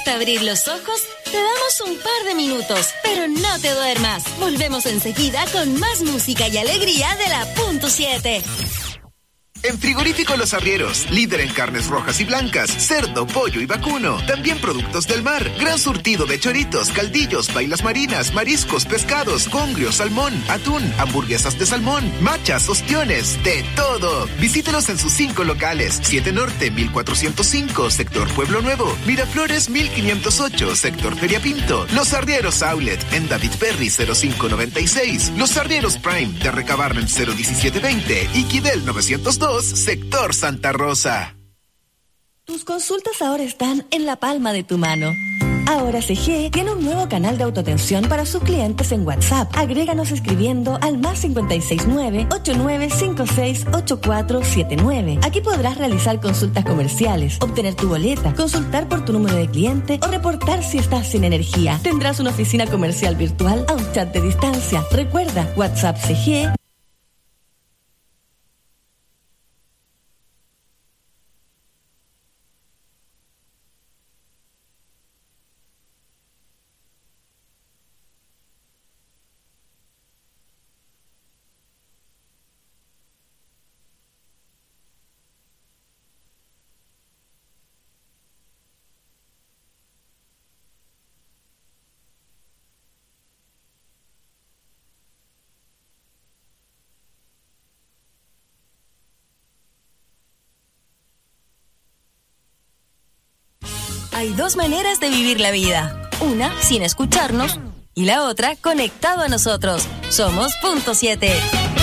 cuesta abrir los ojos? Te damos un par de minutos, pero no te duermas. Volvemos enseguida con más música y alegría de la Punto 7. En Frigorífico Los Arrieros, líder en carnes rojas y blancas, cerdo, pollo y vacuno. También productos del mar, gran surtido de choritos, caldillos, bailas marinas, mariscos, pescados, congrio, salmón, atún, hamburguesas de salmón, machas, ostiones, de todo. Visítenos en sus 5 locales: 7 Norte, 1405, Sector Pueblo Nuevo; Miraflores, 1508, Sector Feria Pinto; Los Arrieros Outlet, en David Perry, 0596; Los Arrieros Prime, de Recabarren, 01720, y Quidel 902, Sector Santa Rosa. Tus consultas ahora están en la palma de tu mano. Ahora CG tiene un nuevo canal de autoatención para sus clientes en WhatsApp. Agréganos escribiendo al +569 8956 8479. Aquí podrás realizar consultas comerciales, obtener tu boleta, consultar por tu número de cliente o reportar si estás sin energía. Tendrás una oficina comercial virtual a un chat de distancia. Recuerda, WhatsApp CG. Hay dos maneras de vivir la vida. Una, sin escucharnos, y la otra, conectado a nosotros. Somos Punto 7.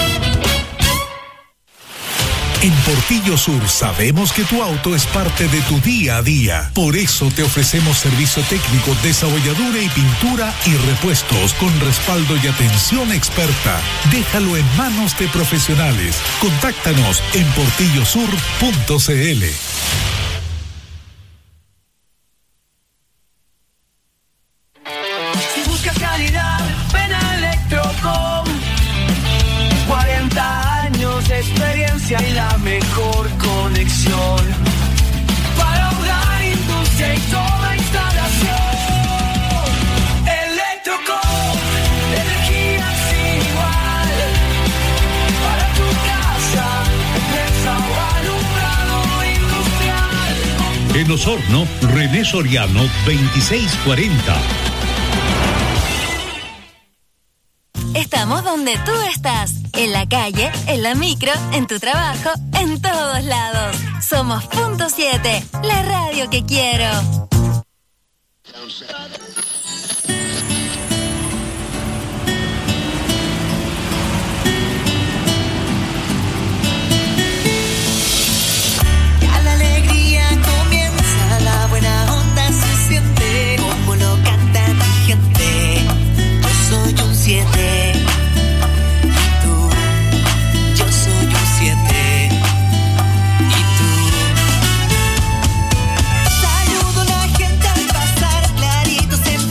En Portillo Sur sabemos que tu auto es parte de tu día a día. Por eso te ofrecemos servicio técnico, desabolladura y pintura y repuestos con respaldo y atención experta. Déjalo en manos de profesionales. Contáctanos en portillosur.cl. Y la mejor conexión para hogar, industria y toda instalación. Electrocom, energía sin igual para tu casa, empresa o alumbrado industrial. En Osorno, René Soriano 2640. Estamos donde tú estás, en la calle, en la micro, en tu trabajo, en todos lados. Somos Punto 7, la radio que quiero. Ya la alegría comienza, la buena onda se siente, como lo canta mi gente. Yo soy un 7. Saludo a la gente al pasar, clarito se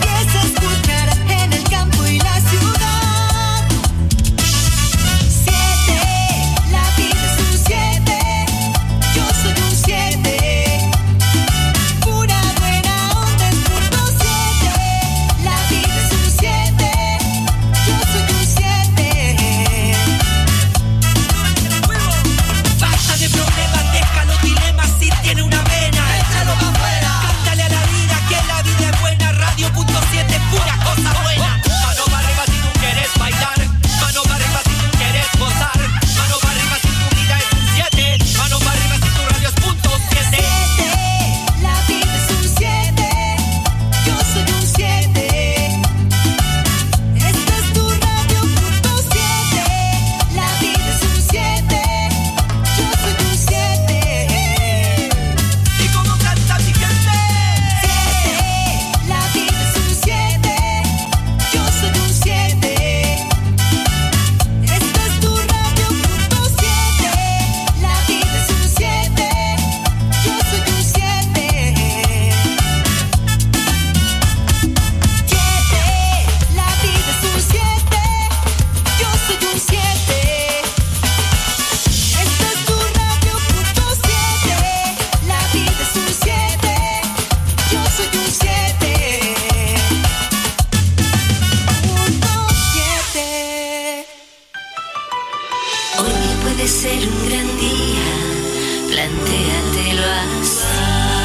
puede ser un gran día, plantéatelo así.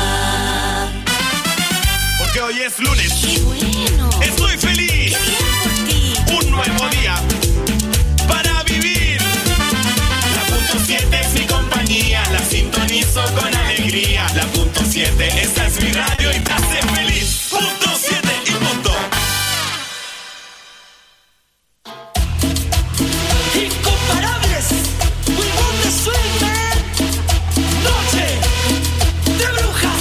Porque hoy es lunes. ¡Qué bueno! Estoy feliz. ¡Qué bien por ti! Un nuevo día para vivir. La punto 7 es mi compañía, la sintonizo con alegría. La punto 7, esta es mi radio y te hace feliz. Punto 7 y punto. Incomparables, we want the sweet man. Noche de brujas.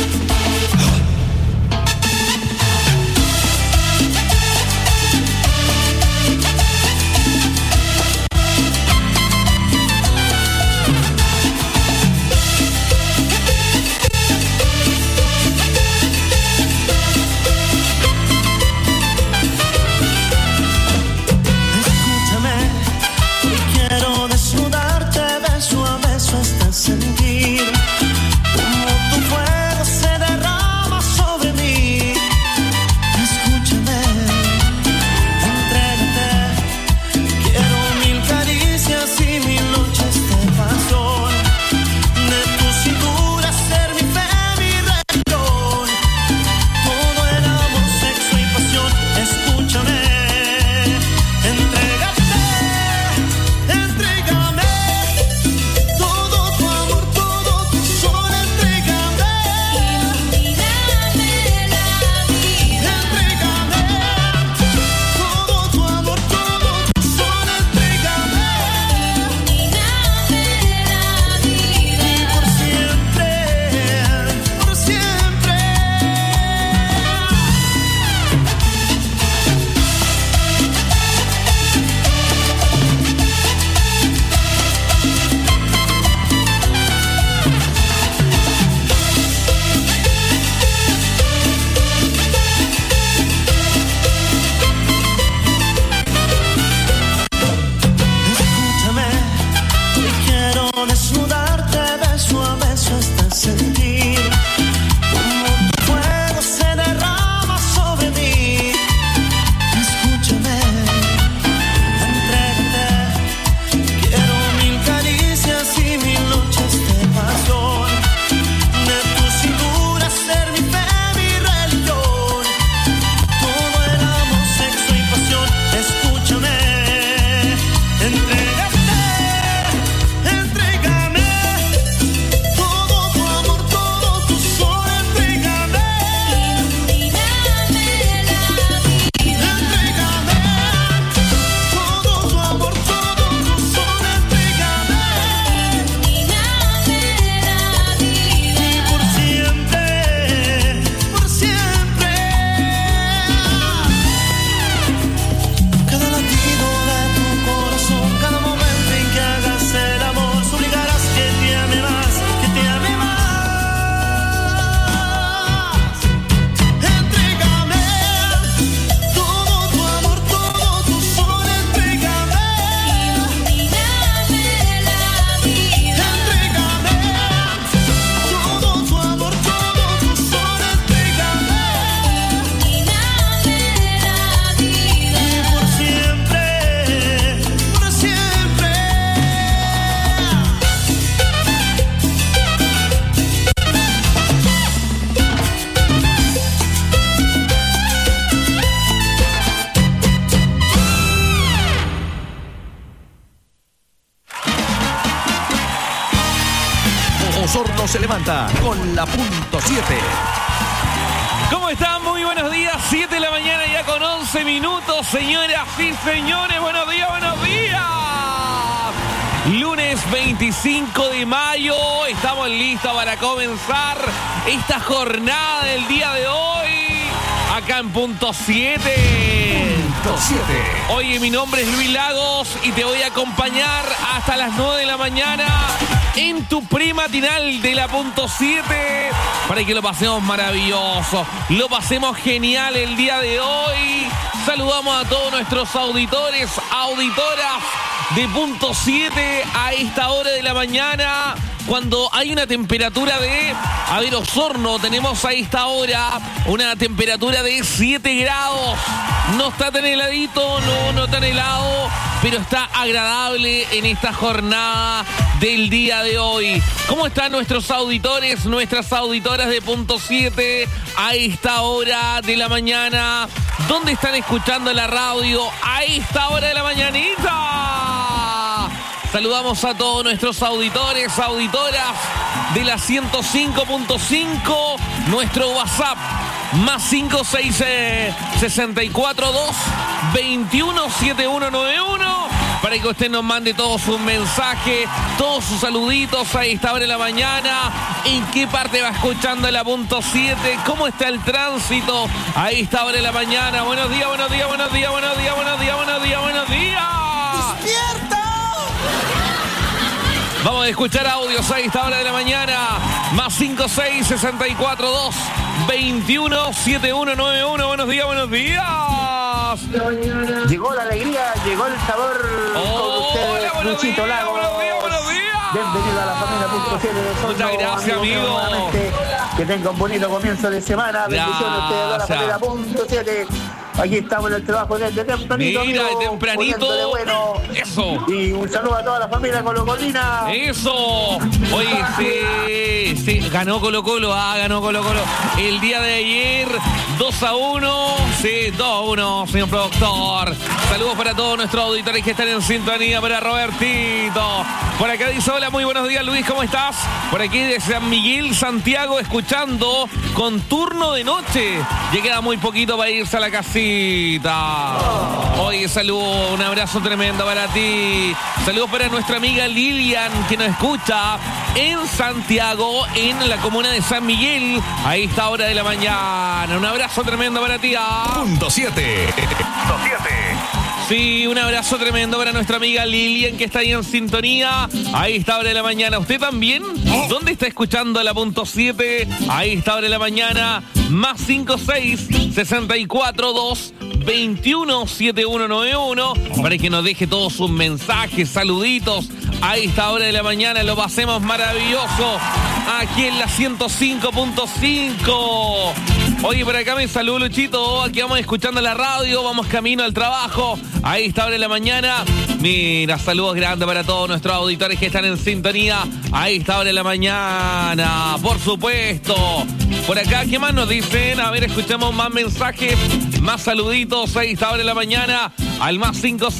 Sentir como tu fuego se derrama sobre mí. Escúchame, entrégate. Quiero mil caricias y mil noches de pasión. De tu cintura ser mi fe, mi religión. Todo el amor, sexo y pasión. Escúchame, entrégate, entrégame. Osorno se levanta con la punto 7. ¿Cómo están? Muy buenos días. 7 de la mañana ya con 11 minutos. Señoras y señores, buenos días, buenos días. Lunes 25 de mayo. Estamos listos para comenzar esta jornada del día de hoy. Acá en punto 7. Punto 7. Oye, mi nombre es Luis Lagos y te voy a acompañar hasta las 9 de la mañana en tu prematinal de la punto 7 para que lo pasemos maravilloso, lo pasemos genial el día de hoy. Saludamos a todos nuestros auditores, auditoras de punto 7 a esta hora de la mañana, cuando hay una temperatura de, Osorno, tenemos a esta hora una temperatura de 7 grados. No está tan heladito, no tan helado, pero está agradable en esta jornada del día de hoy. ¿Cómo están nuestros auditores, nuestras auditoras de Punto 7 a esta hora de la mañana? ¿Dónde están escuchando la radio a esta hora de la mañanita? Saludamos a todos nuestros auditores, auditoras de la 105.5, nuestro WhatsApp, más 566-642-217191, para que usted nos mande todos sus mensajes, todos sus saluditos a esta hora de la mañana. ¿En qué parte va escuchando la Punto 7? ¿Cómo está el tránsito a esta hora de la mañana? Buenos días, buenos días, buenos días, buenos días, buenos días, buenos días, buenos días. ¡Despierta! Vamos a escuchar audios a esta hora de la mañana. Más 566-642-217191. Buenos días, buenos días. Llegó la alegría, llegó el sabor con ustedes, Luchito Lagos. Buenos días, buenos días. Bienvenido a la familia Punto 7 de Osorno. Muchas gracias, amigo. Que tenga un bonito comienzo de semana. Bendiciones a ustedes, a la familia Punto 7. Aquí estamos en el trabajo desde tempranito. Mira, amigo, de tempranito. Bueno. Eso. Y un saludo a toda la familia colocolina. Eso. Oye, sí, ganó Colo Colo, ganó Colo Colo. El día de ayer, 2-1. Sí, 2-1, señor productor. Saludos para todos nuestros auditores que están en sintonía, para Robertito. Por acá dice, hola, muy buenos días, Luis, ¿cómo estás? Por aquí de San Miguel, Santiago, escuchando con turno de noche. Ya queda muy poquito para irse a la casita. Oye, saludos, un abrazo tremendo para ti. Saludos para nuestra amiga Lilian, que nos escucha en Santiago, en la comuna de San Miguel, a esta hora de la mañana. Un abrazo tremendo para ti. Punto 7. Sí, un abrazo tremendo para nuestra amiga Lilian, que está ahí en sintonía a esta hora de la mañana. ¿Usted también? ¿Dónde está escuchando la Punto 7 a esta hora de la mañana? Más 566-642-217191, para que nos deje todos sus mensajes, saluditos a esta hora de la mañana. Lo pasemos maravilloso aquí en la 105.5. Oye, por acá me saludo, Luchito. Aquí vamos escuchando la radio, vamos camino al trabajo a esta hora de la mañana. Mira, saludos grandes para todos nuestros auditores que están en sintonía a esta hora de la mañana. Por supuesto. Por acá, ¿qué más nos dicen? A ver, escuchamos más mensajes, más saluditos a esta hora de la mañana al más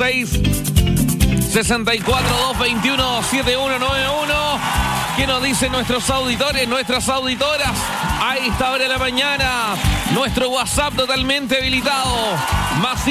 566-642-217191. ¿Qué nos dicen nuestros auditores, nuestras auditoras a esta hora de la mañana? Nuestro WhatsApp totalmente habilitado. Más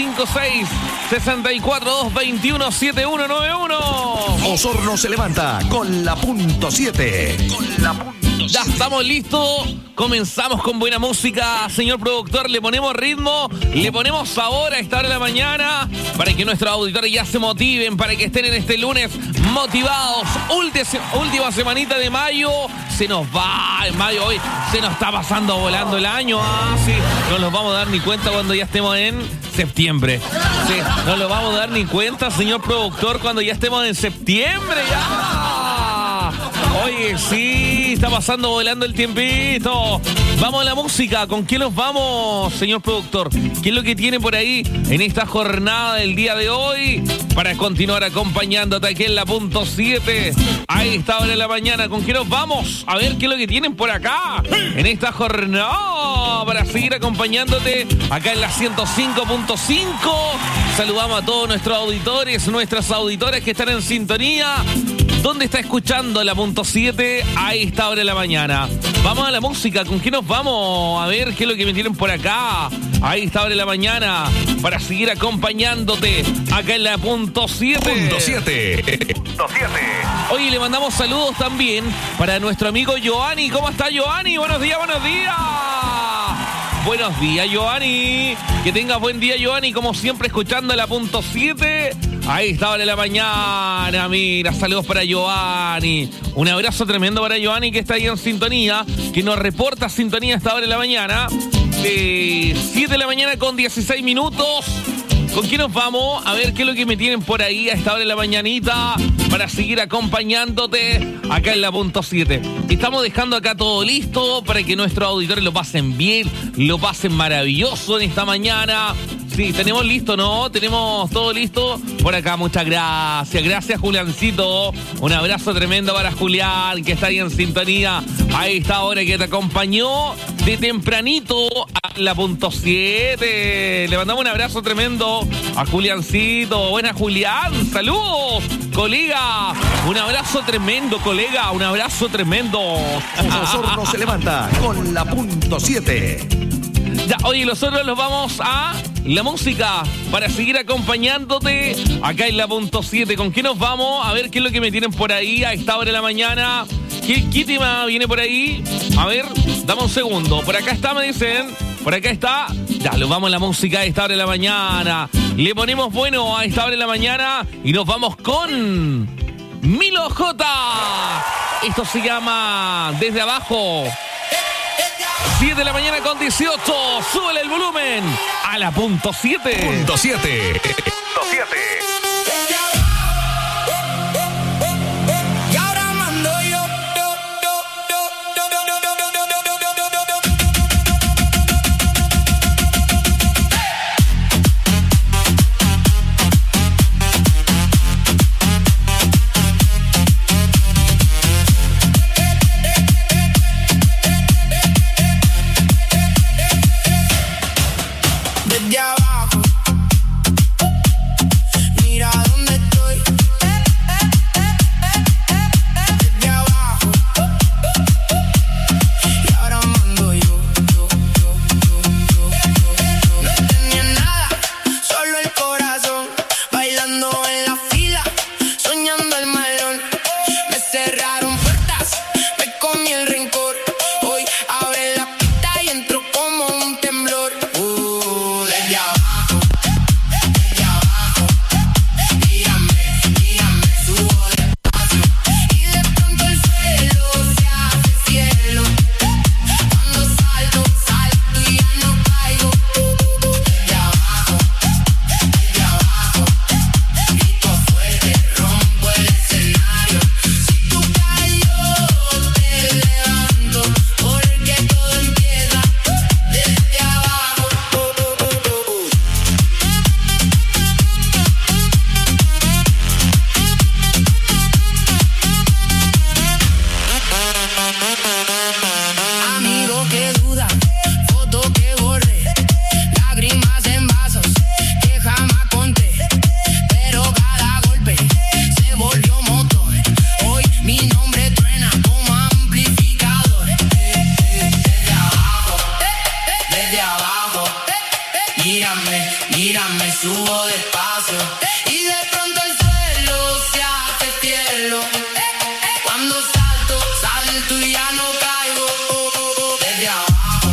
566-642-217191. Osorno se levanta con la Punto 7. Ya estamos listos. Comenzamos con buena música, señor productor. Le ponemos ritmo, le ponemos sabor a esta hora de la mañana para que nuestros auditores ya se motiven, para que estén en este lunes motivados. Última semanita de mayo. Se nos va en mayo hoy. Se nos está pasando volando el año. Sí. No nos vamos a dar ni cuenta cuando ya estemos en septiembre. Sí. No nos vamos a dar ni cuenta, señor productor, cuando ya estemos en septiembre. Ya. Oye, sí, está pasando volando el tiempito. Vamos a la música. ¿Con quién nos vamos, señor productor? ¿Qué es lo que tiene por ahí en esta jornada del día de hoy para continuar acompañándote aquí en la Punto 7 a esta hora de la mañana? ¿Con quién nos vamos? A ver qué es lo que tienen por acá en esta jornada para seguir acompañándote acá en la 105.5. Saludamos a todos nuestros auditores, nuestras auditoras que están en sintonía. ¿Dónde está escuchando la Punto 7 a esta hora de la mañana? Vamos a la música. ¿Con qué nos vamos? A ver qué es lo que me tienen por acá a esta hora de la mañana para seguir acompañándote acá en la Punto 7. Punto 7. Oye, le mandamos saludos también para nuestro amigo Giovanni. ¿Cómo está, Giovanni? Buenos días, buenos días. Buenos días, Giovanni. Que tengas buen día, Giovanni. Como siempre, escuchando la Punto 7 a esta hora de la mañana. Mira, saludos para Giovanni. Un abrazo tremendo para Giovanni, que está ahí en sintonía, que nos reporta sintonía a esta hora de la mañana. De 7 de la mañana con 16 minutos. ¿Con quién nos vamos? A ver qué es lo que me tienen por ahí a esta hora de la mañanita para seguir acompañándote acá en la Punto 7. Estamos dejando acá todo listo para que nuestros auditores lo pasen bien, lo pasen maravilloso en esta mañana. sí, tenemos listo, ¿no? Tenemos todo listo por acá. Muchas gracias. Gracias, Juliancito. Un abrazo tremendo para Julián, que está ahí en sintonía. Ahí está ahora que te acompañó de tempranito a la punto 7. Le mandamos un abrazo tremendo a Juliancito. Buena, Julián. Saludos, colega. Un abrazo tremendo, colega. Un abrazo tremendo. Osorno se levanta con la punto 7. Ya, oye, nosotros los vamos a la música para seguir acompañándote acá en la punto 7. ¿Con qué nos vamos? A ver qué es lo que me tienen por ahí a esta hora de la mañana. ¿Qué tema viene por ahí? A ver, dame un segundo. Por acá está, me dicen. Por acá está. Ya, nos vamos a la música a esta hora de la mañana. Le ponemos bueno a esta hora de la mañana y nos vamos con Milo J. Esto se llama Desde Abajo. 7 de la mañana con 18. Súbele el volumen a la punto 7. Punto 7. Y ahora mando yo. Desde abajo, mira dónde estoy. Desde abajo, y ahora mando yo. No tenía nada, solo el corazón, bailando en la fila, soñando el malón. Me cerraron puertas, me comí el rencor. Hoy abre la pista y entro como un temblor. Desde abajo, mírame, subo despacio. Y de pronto el suelo se hace cielo. Cuando salto y ya no caigo. Desde abajo, grito fuerte, rompo el escenario. Si tú caes yo te levanto, porque todo empieza desde abajo. Amigo que duda, foto que borré, lágrimas en vasos que jamás conté. Pero cada golpe se volvió motor. Hoy mi nombre truena como amplificador. Desde abajo, mírame, subo despacio. Y de pronto el suelo se hace cielo. Cuando salto y ya no caigo. Desde abajo,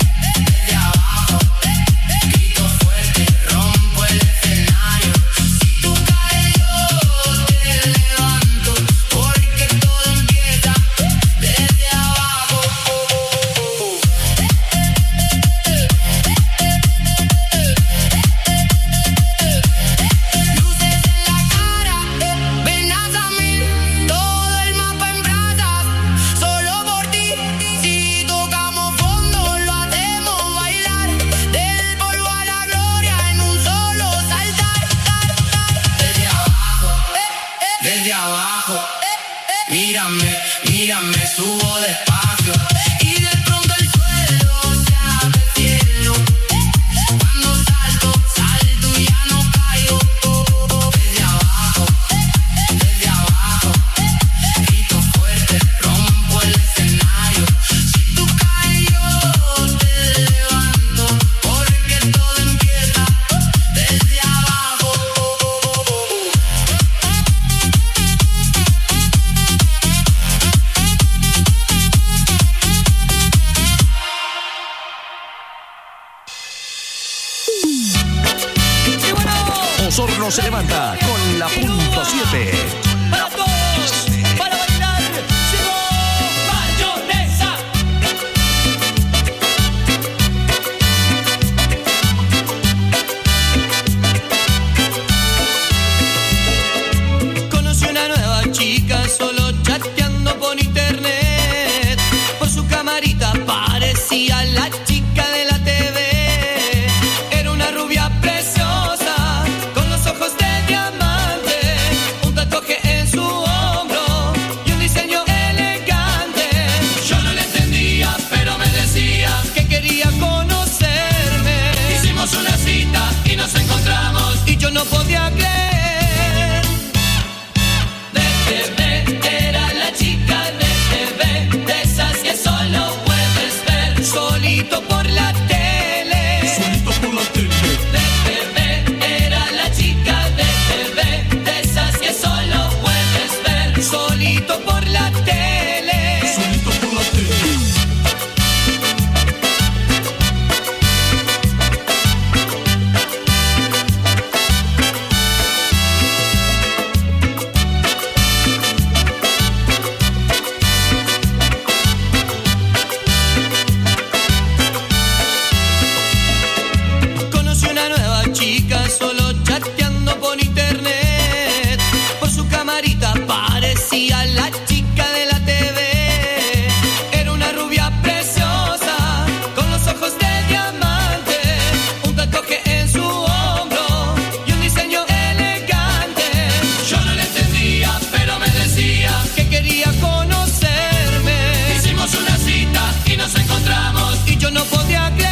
grito fuerte, rompo el escenario. Si tú caes yo te levanto, porque todo empieza desde abajo. Luces en la cara, venas a mí, todo el mapa en brasas, solo por ti. Si tocamos fondo lo hacemos bailar, del polvo a la gloria en un solo saltar. Desde abajo, mírame, subo despacio. Y de pronto el suelo se hace cielo. Cuando salto y ya no caigo. Desde abajo, grito fuerte, rompo el escenario. Si tú caes yo te levanto, porque todo empieza desde abajo. Osorno se levanta con la punto 7. Para todos, para bailar, llegó Mayonesa. Conocí una nueva chica solo chateando por internet. Por su camarita parecía la chica de la TV. Era una rubia decía la chica de la TV. Era una rubia preciosa, con los ojos de diamante, un tatuaje en su hombro y un diseño elegante. Yo no le entendía, pero me decía que quería conocerme. Hicimos una cita y nos encontramos y yo no podía creer.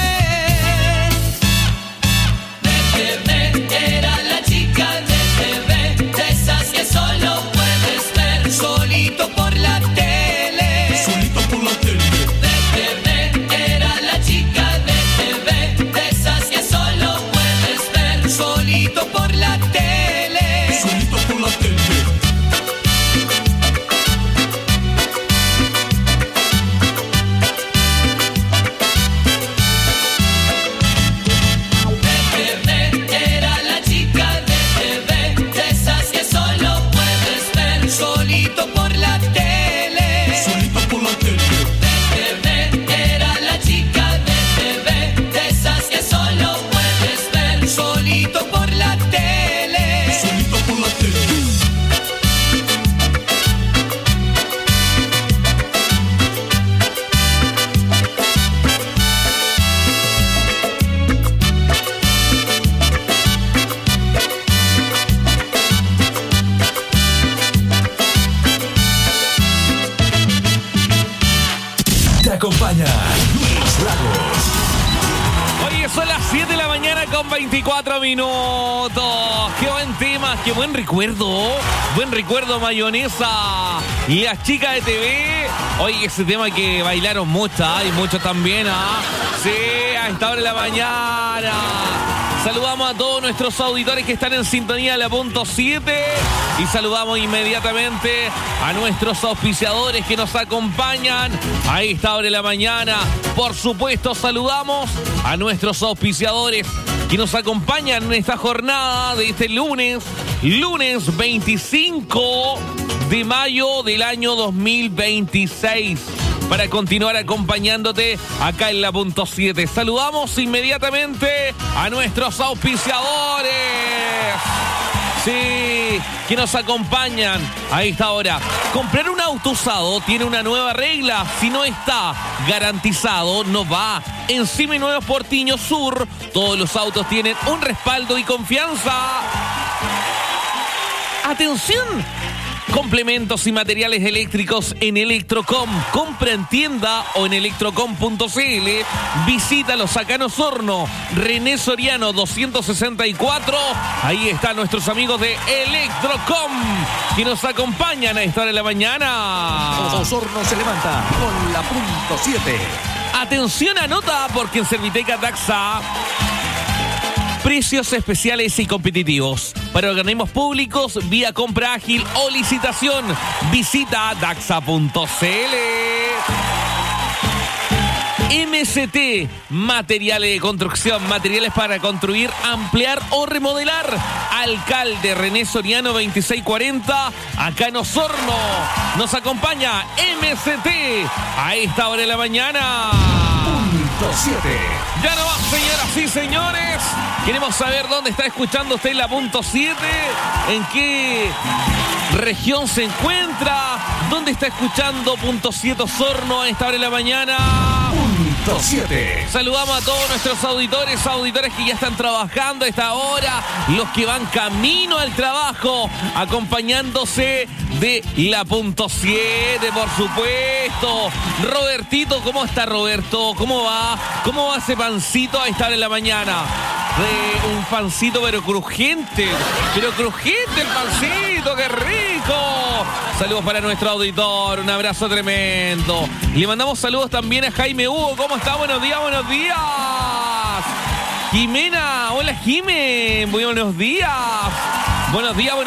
De TV era la chica de TV, de esas que solo puedes ver solito por la tele. Solito por la tele. De TV era la chica de TV, de esas que solo puedes ver solito por la tele. Solito por la tele. Era la chica de TV, de esas que solo puedes ver solito por la tele. Solito por la tele. TV era la chica de TV, de esas que solo puedes ver solito por la tele. Solito por la tele. Te acompaña Luis Lagos. Oye, son las 7 de la mañana con 24 minutos. Qué buen tema, qué buen recuerdo. Buen recuerdo, mayonesa. Y las chicas de TV. Oye, ese tema que bailaron muchas y muchos también, ¿ah? Sí, a esta hora de la mañana. Saludamos a todos nuestros auditores que están en sintonía de la punto 7 y saludamos inmediatamente a nuestros auspiciadores que nos acompañan a esta hora de la mañana. Por supuesto, saludamos a nuestros auspiciadores que nos acompañan en esta jornada de este lunes 25 de mayo del año 2026. Para continuar acompañándote acá en la punto 7. Saludamos inmediatamente a nuestros auspiciadores. Sí, que nos acompañan a esta hora. Comprar un auto usado tiene una nueva regla. Si no está garantizado, no va. En Simi Nuevos Portiño Sur, todos los autos tienen un respaldo y confianza. ¡Atención! Complementos y materiales eléctricos en Electrocom. Compra en tienda o en electrocom.cl. Visítalos acá en Osorno. René Soriano 264. Ahí están nuestros amigos de Electrocom que nos acompañan a esta hora de la mañana. Osorno se levanta con la punto 7. Atención, anota, porque en Serviteca Daxa precios especiales y competitivos. Para organismos públicos, vía compra ágil o licitación. Visita daxa.cl. MCT, materiales de construcción, materiales para construir, ampliar o remodelar. Alcalde René Soriano 2640, acá en Osorno. Nos acompaña MCT a esta hora de la mañana. Punto 7. Ya no más, señoras y señores. Queremos saber dónde está escuchando usted la punto 7, en qué región se encuentra, dónde está escuchando punto 7 Osorno a esta hora de la mañana. Punto 7. Saludamos a todos nuestros auditores que ya están trabajando a esta hora, los que van camino al trabajo, acompañándose de la punto 7, por supuesto. Robertito, ¿cómo está Roberto? ¿Cómo va? ¿Cómo va ese pancito a esta hora de la mañana? Un pancito pero crujiente el pancito, qué rico. Saludos para nuestro auditor, un abrazo tremendo. Y le mandamos saludos también a Jaime Hugo. ¿Cómo está? Buenos días. Jimena, hola Jime, buenos días. Buenos días.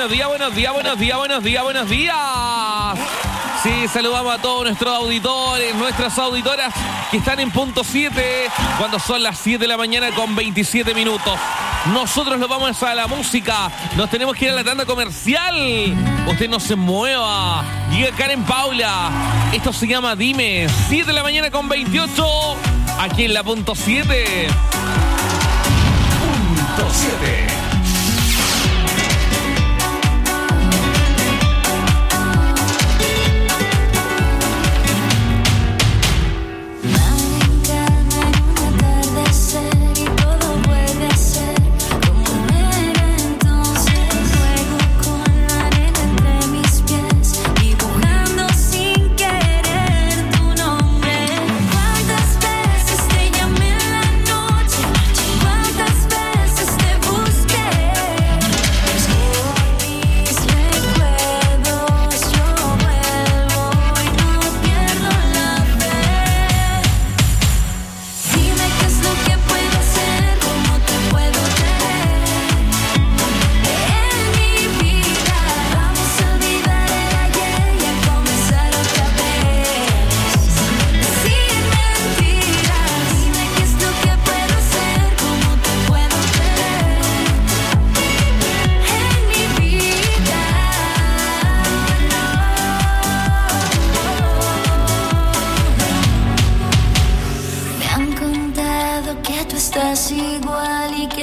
Sí, saludamos a todos nuestros auditores, nuestras auditoras que están en punto 7 cuando son las 7 de la mañana con 27 minutos. Nosotros nos vamos a la música, nos tenemos que ir a la tanda comercial. Usted no se mueva. Llega Karen Paula. Esto se llama Dime. 7 de la mañana con 28 aquí en la punto 7. Punto 7.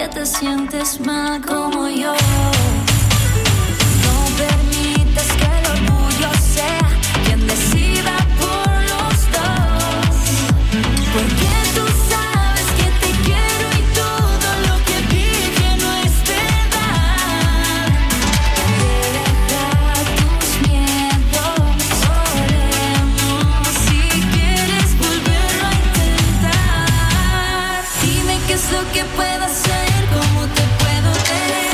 que te sientes mal como yo. No permitas que el orgullo sea quien decida por los dos. Porque tú sabes que te quiero y todo lo que dije no es verdad. Deja tus miedos, oremos si quieres volverlo a intentar. Dime qué es lo que puedo hacer, cómo te puedo querer.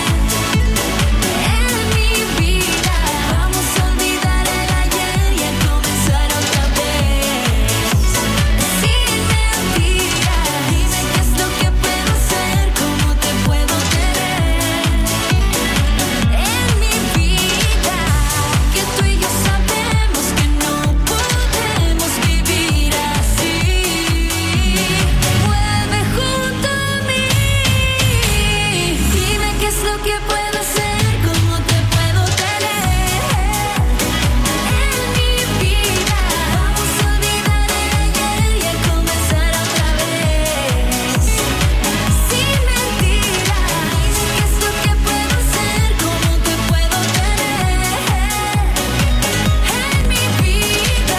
En mi vida vamos a olvidar el ayer y a comenzar otra vez. Sin mentiras, dime qué es lo que puedo hacer, cómo te puedo querer. En mi vida, que tú y yo sabemos que no podemos vivir así. Vuelve junto a mí. Dime qué es lo que puedo hacer, cómo te puedo querer. En mi vida vamos a olvidar el ayer y a comenzar otra vez. Sin mentiras, qué es lo que puedo hacer, cómo te puedo querer. En mi vida.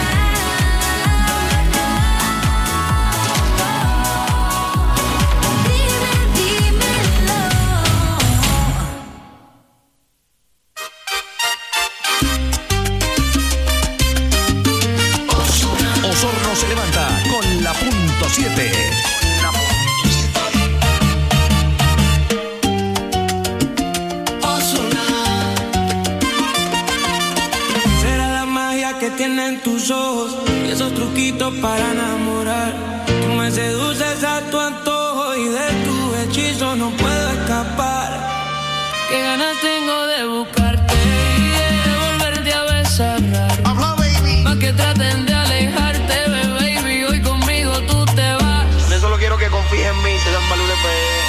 Dímelo. Osorno se levanta con la punto 7. Será la magia que tienen tus ojos y esos truquitos para enamorar. Tú me seduces a tu antojo y de tu hechizo no puedo escapar. Qué ganas tengo de buscarte y de volverte a besar. Más que traten de alejarte, baby, hoy conmigo tú te vas. Yo solo quiero que confíes en mí, te dan valor de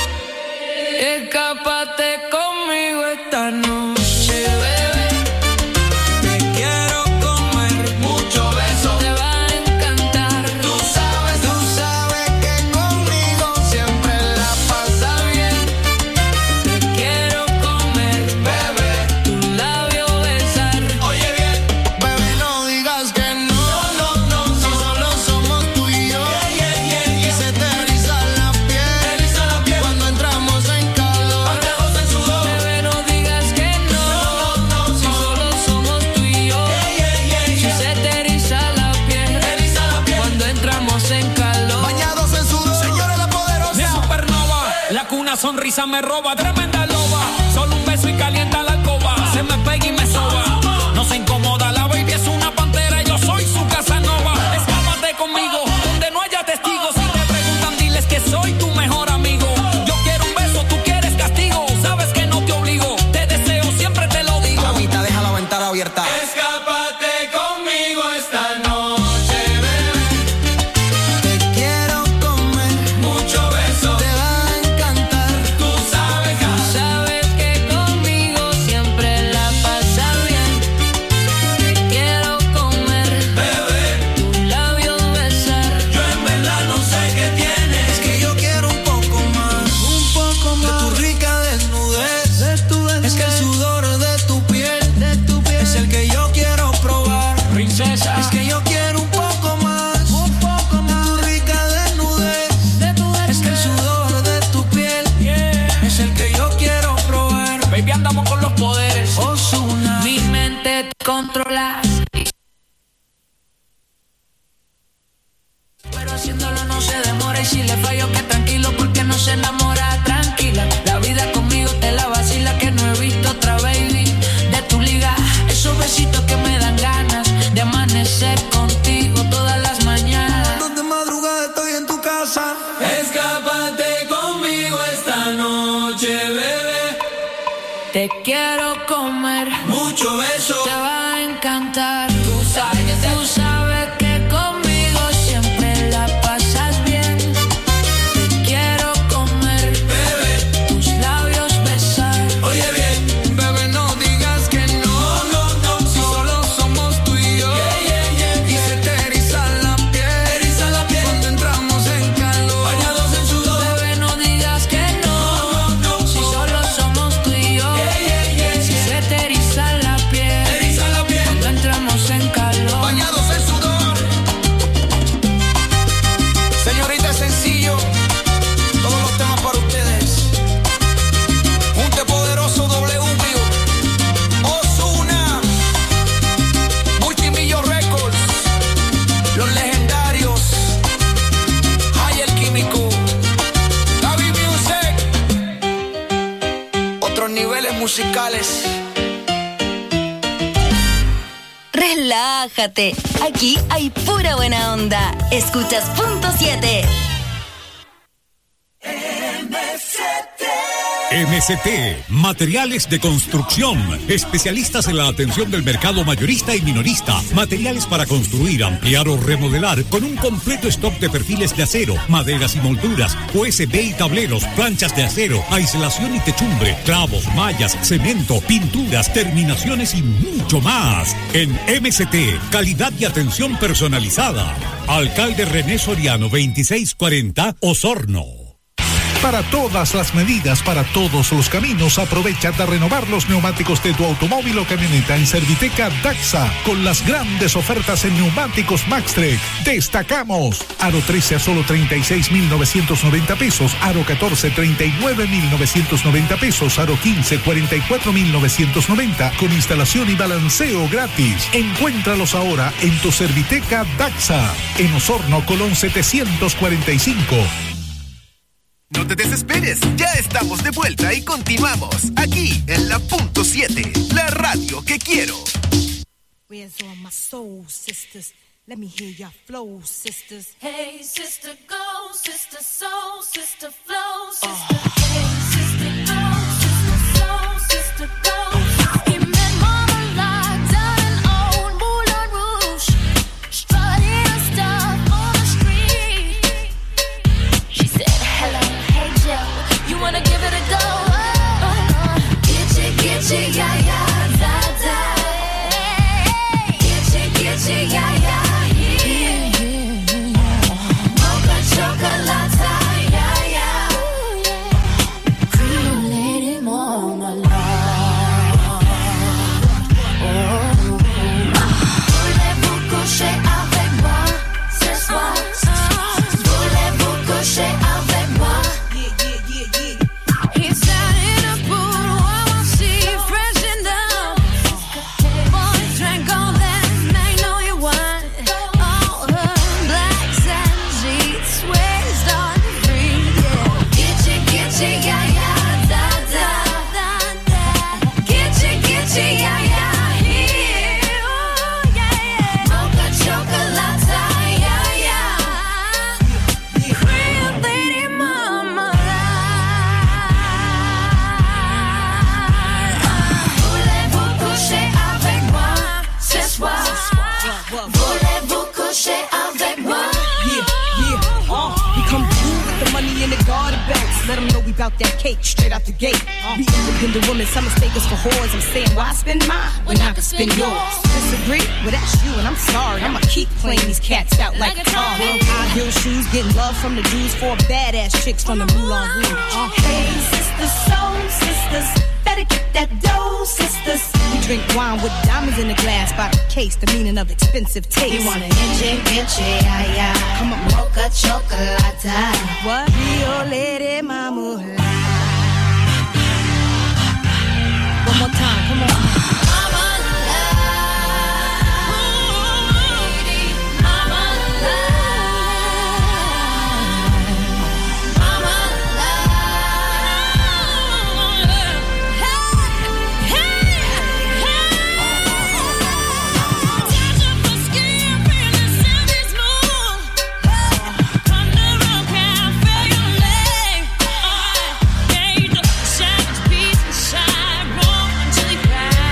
Escápate conmigo esta noche, bebé. Te quiero comer, mucho beso, te va a encantar. Tú sabes que conmigo siempre la pasa bien. Te quiero comer, bebé, tu labio besar. Oye bien, bebé, no digas que no, si solo somos tú y yo. Y se te eriza la piel cuando entramos en calor. Bebé, no digas que no, si solo somos tú y yo. Si se te eriza la piel cuando entramos en calor. Bañados en sudor, señores la poderosa. Mi supernova, la cuna sonrisa me roba, tremenda loba. Solo un beso y calienta la alcoba. Se me pega y me soba. No se incomoda, la baby es una pantera. Yo soy su Casanova. Escápate conmigo, donde no haya testigos. Si te preguntan, diles que soy tu mejor amigo. Yo quiero un beso, tú quieres castigo. Sabes que no te obligo, te deseo, siempre te lo digo. Mamita, deja la ventana abierta. Escápate conmigo esta noche, bebé. Te quiero comer, mucho beso, te va a encantar. Tú sabes que conmigo siempre la pasa bien. Te quiero comer, bebé, tu labio besar. Yo en verdad no sé qué tienes. Es que yo quiero un poco más de tu rica desnudez. Es que el sudor de tu piel es el que yo quiero probar. Princesa, Es que yo quiero un poco más de tu rica desnudez. Es que el sudor de tu piel es el que yo quiero probar. baby, andamos con los poderes. Ozuna, mi mente te controla. Pero haciéndolo no se demora. Y si le fallo que tranquilo, porque no se enamora. Tranquila, la vida conmigo te la vacila. Que no he visto otra baby de tu liga. Esos besitos que me dan ganas de amanecer contigo todas las mañanas. De madrugada estoy en tu casa. Escápate conmigo esta noche, bebé. Te quiero comer, mucho beso, te va a encantar. Tú sabes que conmigo siempre la pasas bien. Te quiero comer, bebé, tus labios besar. Oye bien, bebé, no digas que no, si solo somos tú y yo. Y se te eriza la piel cuando entramos en calor. Bañados en sudor, bebé, no digas que no, musicales. Relájate, aquí hay pura buena onda. Escuchas Punto 7. MCT, Materiales de Construcción, especialistas en la atención del mercado mayorista y minorista, materiales para construir, ampliar o remodelar, con un completo stock de perfiles de acero, maderas y molduras, USB y tableros, planchas de acero, aislación y techumbre, clavos, mallas, cemento, pinturas, terminaciones y mucho más. En MCT, calidad y atención personalizada. Alcalde René Soriano, 2640, Osorno. Para todas las medidas, para todos los caminos, aprovecha de renovar los neumáticos de tu automóvil o camioneta en Serviteca Daxa, con las grandes ofertas en neumáticos Maxtrek. Destacamos: aro 13 a solo 36.990 pesos, aro 14 39.990 pesos, aro 15 44.990, con instalación y balanceo gratis. Encuéntralos ahora en tu Serviteca Daxa, en Osorno, Colón 745. No te desesperes, ya estamos de vuelta y continuamos aquí en la Punto 7, la radio que quiero. Where's all my soul sisters? Let me hear your flow, sisters. Hey, sister, go, sister, soul, sister, flow, sister. Hey, sister, go, sister, soul, sister, go. He met Mama Lot down in old Moulin Rouge, strutting her stuff on the street. She said, hello, hey Joe, you wanna give it a go? Get ya, yeah, da, da. Get ya, yeah, yeah. Mocha chocolate, yeah, yeah. Cream lady marmalade. Voulez-vous coucher avec moi ce soir? Voulez-vous coucher avec moi? He sat in a pool while she freshened up. Boys drank all that magnolia wine. All her blacks and sheets swayed on free. Get ya, yeah, yeah, da, da, da, da. Get ya, yeah, yeah, here, oh, yeah, yeah. Mocha chocolate, yeah, yeah. Cream lady marmalade. Voulez-vous coucher avec moi ce soir? Voulez-vous coucher avec moi? We come through with the money in the garden belts. Let them know we bout that cake straight out the gate. We independent women, some mistake us for whores. I'm saying, why spend mine when I can spend yours? Disagree? Well, that's you, and I'm sorry. I'ma keep playing these cats out like a tar. High heel shoes, getting love from the Jews, for badass chicks from the Moulin Rouge. Hey, sisters, soul sisters, better get that dough, sisters. We drink wine with diamonds in the glass by the case, the meaning of expensive taste. You want an inche, yeah, yeah. Come on, Mocha chocolate. what? Rio Lady Marmalade. One more time, come on. Shine, roll until he cries.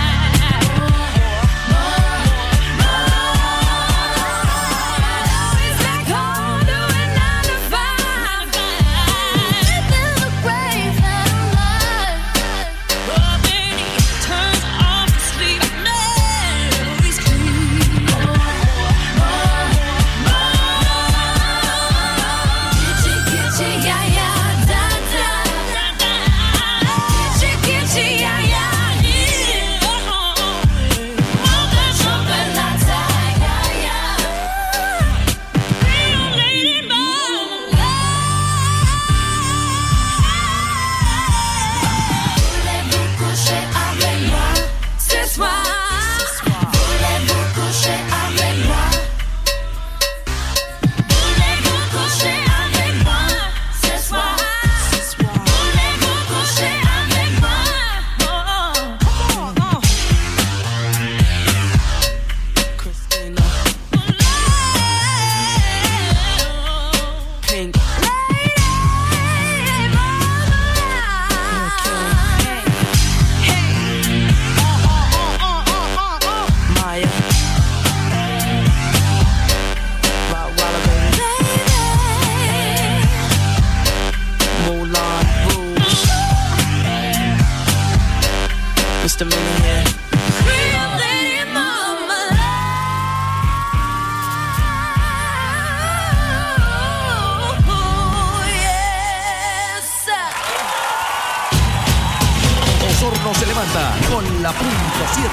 la punto 7.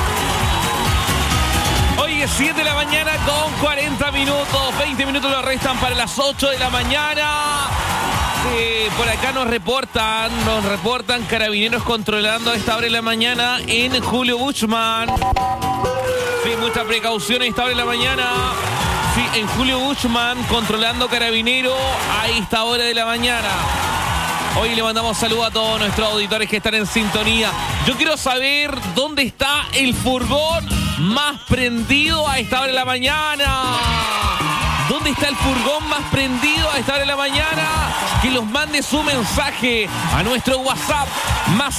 Hoy es 7 de la mañana con 40 minutos. 20 minutos lo restan para las 8 de la mañana. Por acá nos reportan carabineros controlando a esta hora de la mañana en Julio Bushman. Sí, mucha precaución a esta hora de la mañana. Sí, en Julio Bushman controlando carabinero a esta hora de la mañana. Hoy le mandamos saludos a todos nuestros auditores que están en sintonía. Yo quiero saber dónde está el furgón más prendido a esta hora de la mañana. ¿Dónde está el furgón más prendido a esta hora de la mañana? Que los mande su mensaje a nuestro WhatsApp más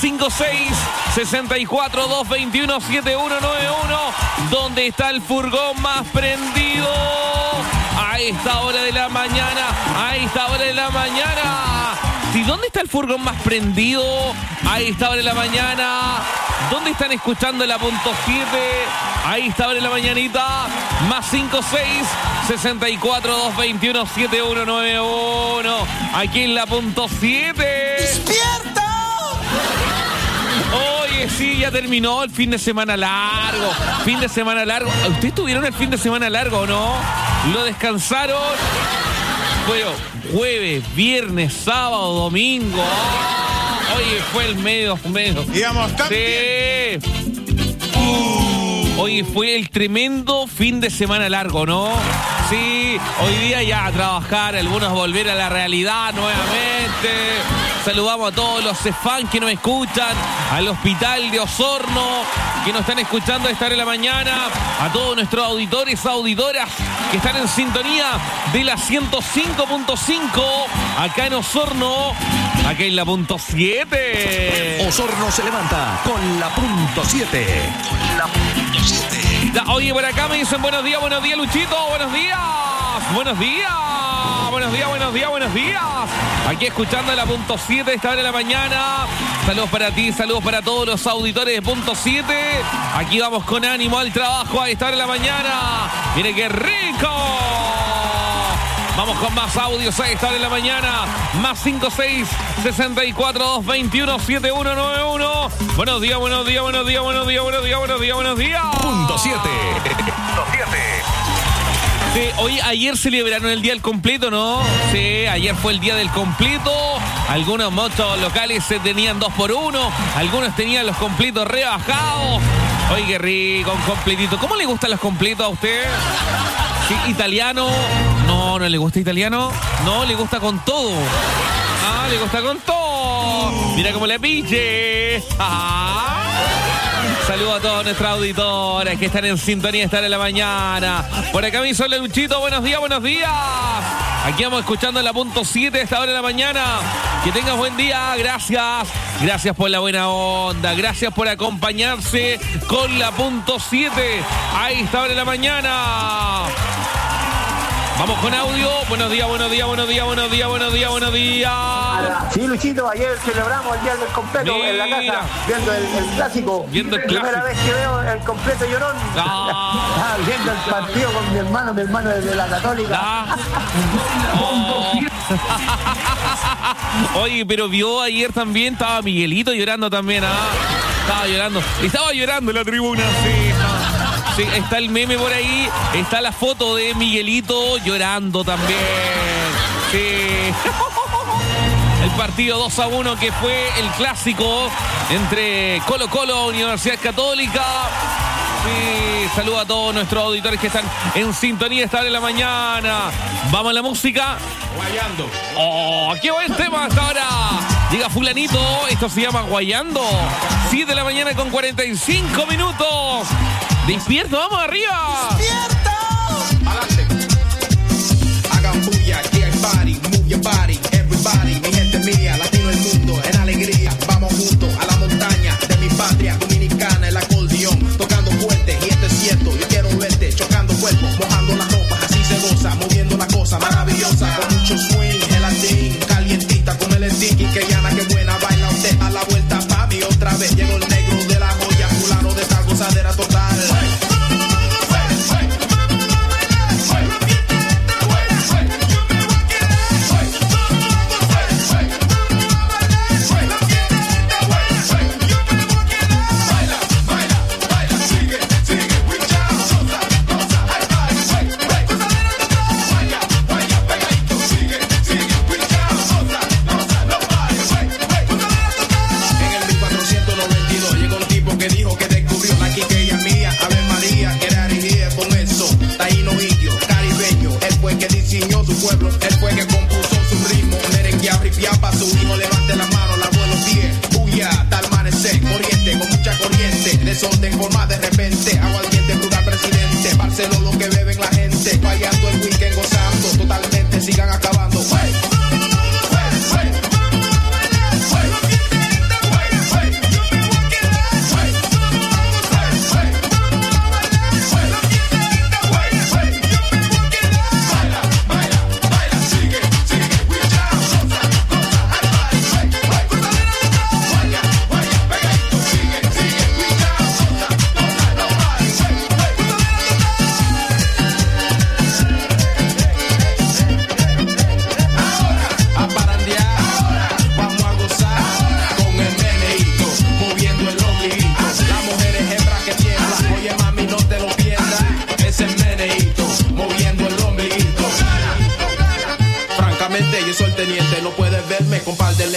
56-64-221-7191. ¿Dónde está el furgón más prendido a esta hora de la mañana? A esta hora de la mañana. ¿Sí, dónde está el furgón más prendido a esta hora de la mañana? ¿Dónde están escuchando la punto 7? A esta hora de la mañanita. Más 56-64-221-7191. Aquí en la punto 7. ¡Despierta! Oye, sí, ya terminó el fin de semana largo. Fin de semana largo. ¿Ustedes tuvieron el fin de semana largo o no? ¿Lo descansaron? Bueno, jueves, viernes, sábado, domingo. Oye, fue el medio. Digamos, sí. Hoy fue el tremendo fin de semana largo, ¿no? Sí, hoy día ya a trabajar, algunos volver a la realidad nuevamente. Saludamos a todos los CEFAN que nos escuchan, al Hospital de Osorno que nos están escuchando a esta hora de la mañana, a todos nuestros auditores, auditoras que están en sintonía de la 105.5 acá en Osorno, acá en la punto 7. Osorno se levanta con la punto 7. La punto 7. Oye, por acá me dicen buenos días, Luchito, buenos días. Aquí escuchando la punto 7 esta hora de la mañana. Saludos para ti, saludos para todos los auditores de punto 7. Aquí vamos con ánimo al trabajo a esta hora de la mañana. Mire qué rico. Vamos con más audios a esta hora de la mañana. Más 56-64-221-7191. Buenos días. Punto 7. Sí, hoy, ayer celebraron el día del completo, ¿no? Sí, ayer fue el día del completo. Algunos motos locales se tenían 2x1. Algunos tenían los completos rebajados. Oye, qué rico, un completito. ¿Cómo le gustan los completos a usted? Sí, italiano. No le gusta italiano. No, le gusta con todo. Ah, le gusta con todo. Mira cómo le pille. Ajá. Saludos a todos nuestros auditores que están en sintonía esta hora de la mañana. Por acá me hizo el Luchito. Buenos días. Aquí vamos escuchando la punto 7 a esta hora de la mañana. Que tengas buen día. Gracias por la buena onda. Gracias por acompañarse con la punto 7 a esta hora de la mañana. Vamos con audio. Buenos días. Sí, Luchito, ayer celebramos el día del completo en la casa, viendo el clásico. Primera vez que veo el completo llorón. Viendo el partido con mi hermano desde la Católica. Oye, pero vio ayer también, estaba Miguelito llorando también, Estaba llorando en la tribuna, sí. Sí, está el meme por ahí, está la foto de Miguelito llorando también. Sí. El partido 2-1 que fue el clásico entre Colo-Colo y Universidad Católica. Sí, saludo a todos nuestros auditores que están en sintonía esta hora de la mañana. Vamos a la música. Guayando. Oh, qué buen tema hasta ahora. Llega fulanito, esto se llama Guayando. 7 de la mañana con 45 minutos. Despierto, vamos arriba. ¡Despierta! Adelante. Hagan bulla, aquí hay party, move your body, everybody. Mi gente mía, latino el mundo, en alegría. Vamos juntos a la montaña de mi patria dominicana, el acordeón, tocando fuerte, y esto es cierto. Yo quiero verte, chocando cuerpos, mojando las ropas, así se goza, moviendo la cosa maravillosa, con mucho swing, gelatín, calientita, con el sticky, que llana, que buena, baila usted a la vuelta, papi, otra vez. Llegó el negro de la joya, fulano de esta gozadera total.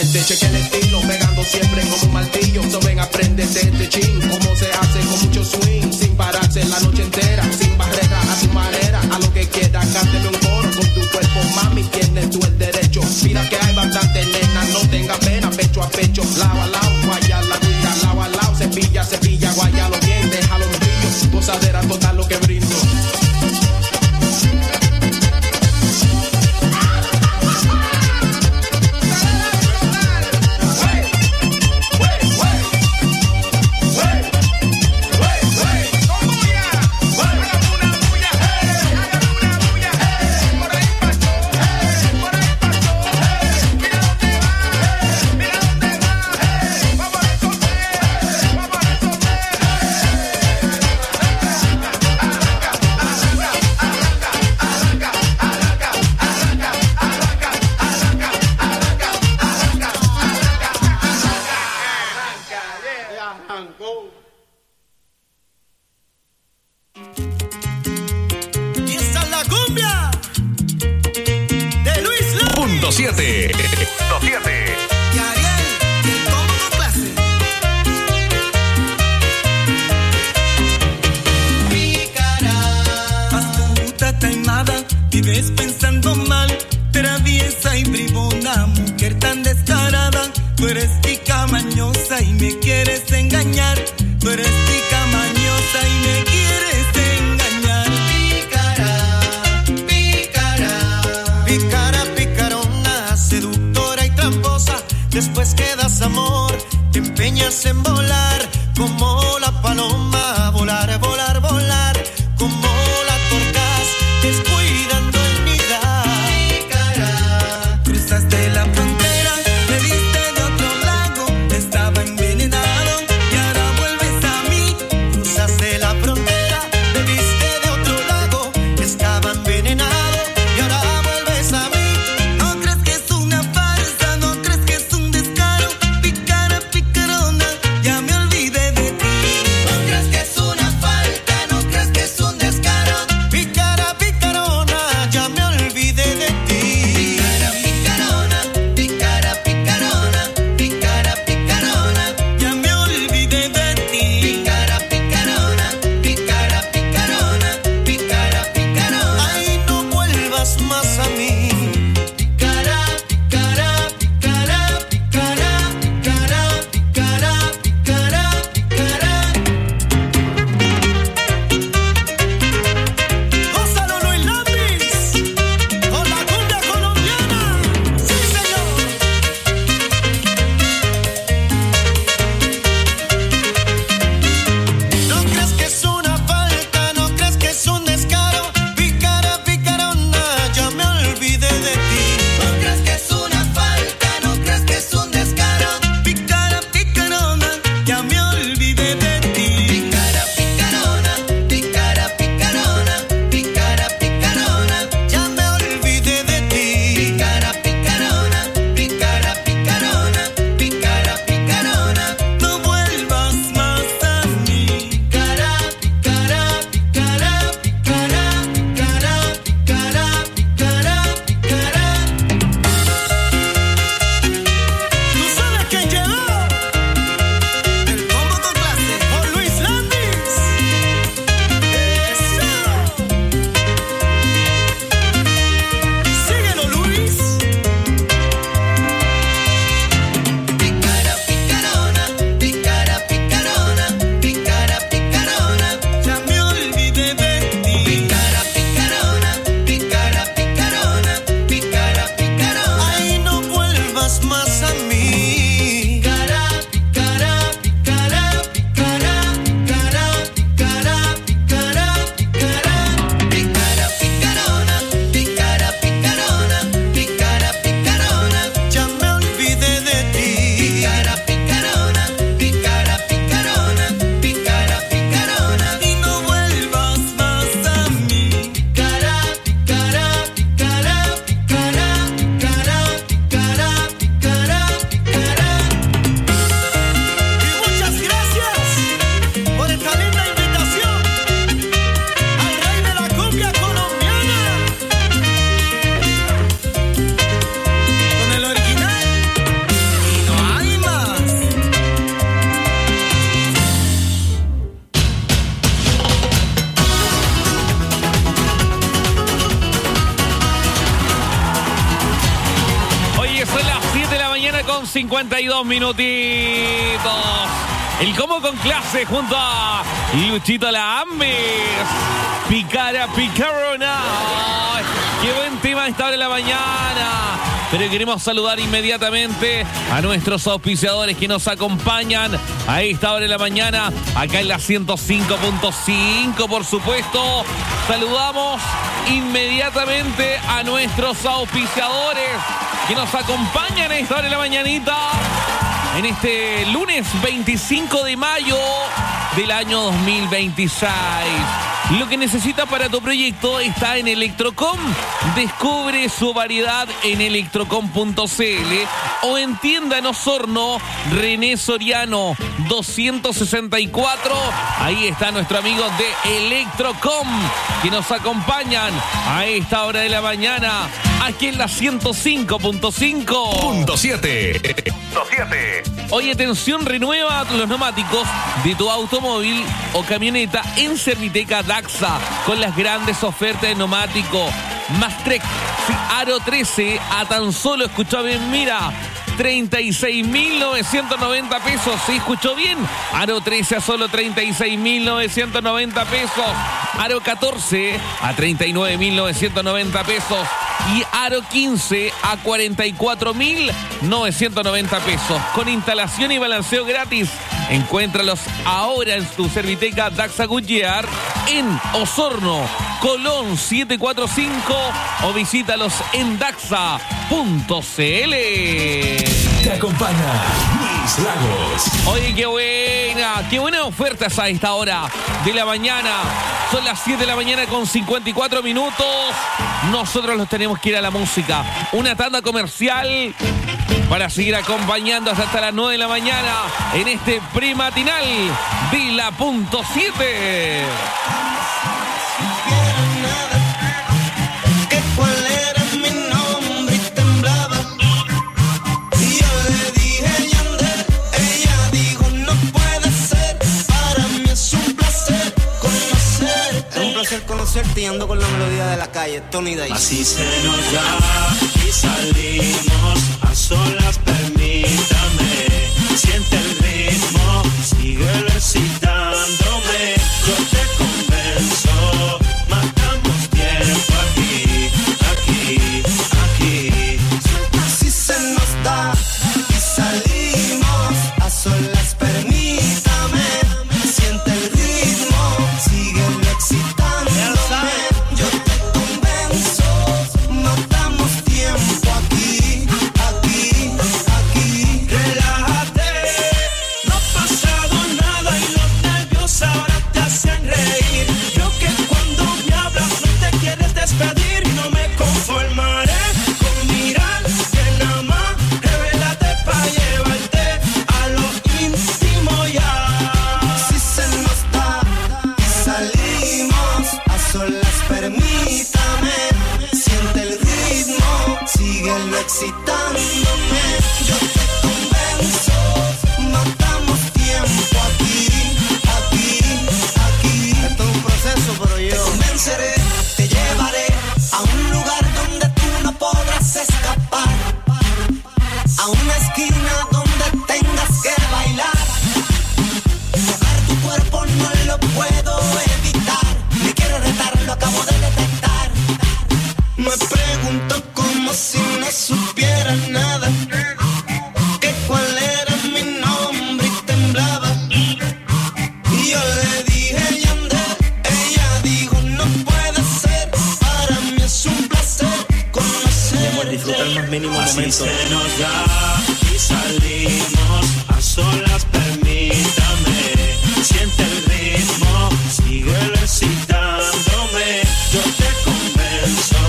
Te cheque el estilo, pegando siempre como un martillo. So ven, apréndete este chin, cómo se hace con mucho swing, sin pararse la noche entera, sin barrera, a tu manera, a lo que quieras, cánteme un coro con tu cuerpo, mami, tienes tú el derecho. Mira que hay bastante nena, no tenga pena, pecho a pecho, lado a lado, guaya la guira, lado a lado, cepilla, cepilla, guayalo bien, déjalo en brillo, gozadera total lo que brindo. Vives pensando mal, traviesa y bribona, mujer tan descarada. Tú eres tica mañosa y me quieres engañar. Tú eres tica mañosa y me quieres engañar. Pícara, pícara, pícara, picarona, seductora y tramposa. Después que das amor, te empeñas en volar como la paloma, volar, volar, volar, como la torcaz, descuidando el nidal. Pícara, cruzaste la frontera, me diste de otro lago, estaba envenenado y ahora vuelves a mí. Cruzaste la frontera, me diste de otro lago, estaba envenenado y ahora vuelves a mí. No crees que es una farsa, no crees que es un descaro. Pícara, picarona, ya me olvidé. 52 minutitos. El combo con clase junto a Luchito La Ambes. Picara, picarona. Ay, qué buen tema a esta hora de la mañana. Pero queremos saludar inmediatamente a nuestros auspiciadores que nos acompañan a esta hora de la mañana, acá en la 105.5, por supuesto. Saludamos inmediatamente a nuestros auspiciadores que nos acompañan a esta hora de la mañanita en este lunes 25 de mayo del año 2026. Lo que necesitas para tu proyecto está en Electrocom. Descubre su variedad en electrocom.cl o en tienda en Osorno, René Soriano 264. Ahí está nuestro amigo de Electrocom que nos acompañan a esta hora de la mañana aquí en la 105.5. Hoy atención, renueva los neumáticos de tu automóvil o camioneta en Serviteca Daxa con las grandes ofertas de neumático. Mastrec Aro 13 a tan solo, escucha bien, mira, 36.990 pesos. ¿Sí escuchó bien? Aro 13 a solo 36.990 pesos. Aro 14 a 39.990 pesos. Y Aro 15 a 44.990 pesos. Con instalación y balanceo gratis. Encuéntralos ahora en tu Serviteca Daxa Goodyear en Osorno, Colón 745 o visítalos en daxa.cl. Te acompaña Luis Lagos. Oye, qué buenas ofertas a esta hora de la mañana. Son las 7 de la mañana con 54 minutos. Nosotros los tenemos que ir a la música. Una tanda comercial para seguir acompañando hasta las 9 de la mañana en este prematinal de la punto 7. Conocerte y ando con la melodía de la calle, Tony Dice. Así se nos da y salimos a solas, permítame. Siente el ritmo, sigue recitándome. Yo te convenzo, matamos tiempo aquí, aquí, aquí. Así se nos da y salimos a solas, permítame. Siente el ritmo, sigue excitando. Excitándome, yo te convenzo, matamos tiempo aquí, aquí, aquí. Esto es un proceso, pero yo te convenceré, te llevaré a un lugar donde tú no podrás escapar, a una esquina donde tengas que bailar. Tocar tu cuerpo no lo puedo evitar, me quiere retar, lo acabo de detectar. Me pregunto como si no supiera nada, que cuál era mi nombre y temblaba. Y yo le dije Yandel, ella dijo no puede ser, para mí es un placer conocerte. Disfrutar el más mínimo momento. Así se nos da y salimos a solas, permítame. Siente el ritmo, sigue recitándome. Yo te convenzo.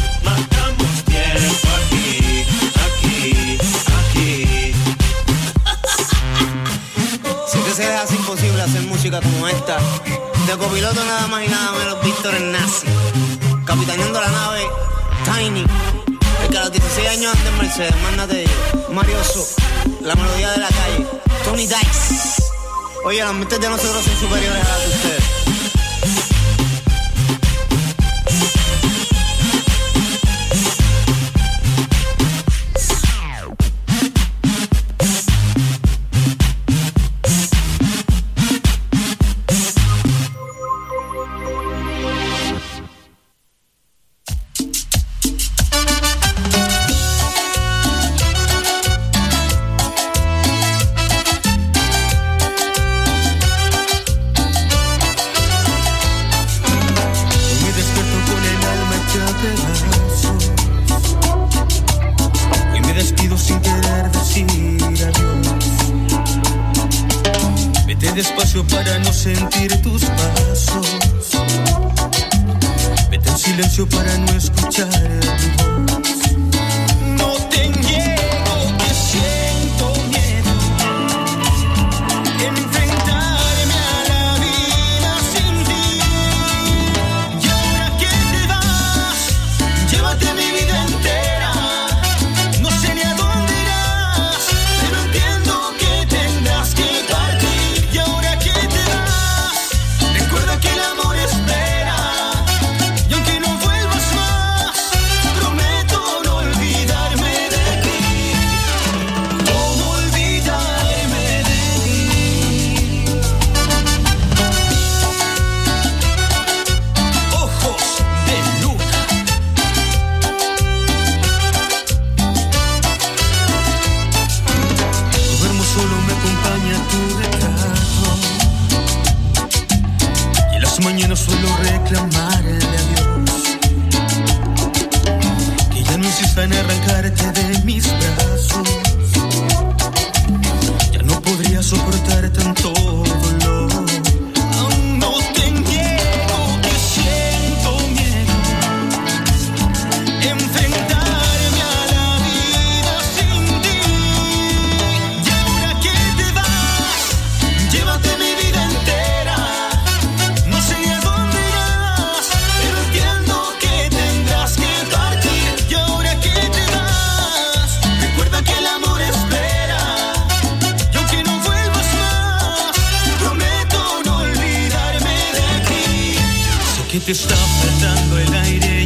Se hace imposible hacer música como esta. De copiloto nada más y nada menos Víctor el Nazi. Capitaneando la nave Tiny. El que a los 16 años anda en Mercedes, mándate yo. Mario So, la melodía de la calle. Tony Dice. Oye, las mentes de nosotros son superiores a las de ustedes. silencio para no sentir tus pasos. Vete en silencio para no escuchar tu voz. No te niego que siento miedo. Enfrentarme a la vida sin ti. Y ahora que te vas, llévate mi vida entera. No sé ni a dónde irás, pero entiendo que tendrás que partir. Y ahora que te vas, recuerda que el amor espera. Y aunque no vuelvas más, prometo no olvidarme de ti. ¿Cómo olvidarme de ti? Ojos de luna. Duermo solo, me acompaña tu retrato. Y en las mañanas suelo reclamarle a Dios que ya no insista en arrancarte de mis brazos. Ya no podría soportar tanto dolor. Aún no te niego que siento miedo. Enfrentarme a la vida sin ti. Y ahora que te vas, llévate mi vida entera. No sé ni a dónde irás, pero entiendo que tendrás que partir. Y ahora que te vas, recuerda que el amor espera. Y aunque no vuelvas más, prometo no olvidarme de ti. Sé que te está faltando el aire.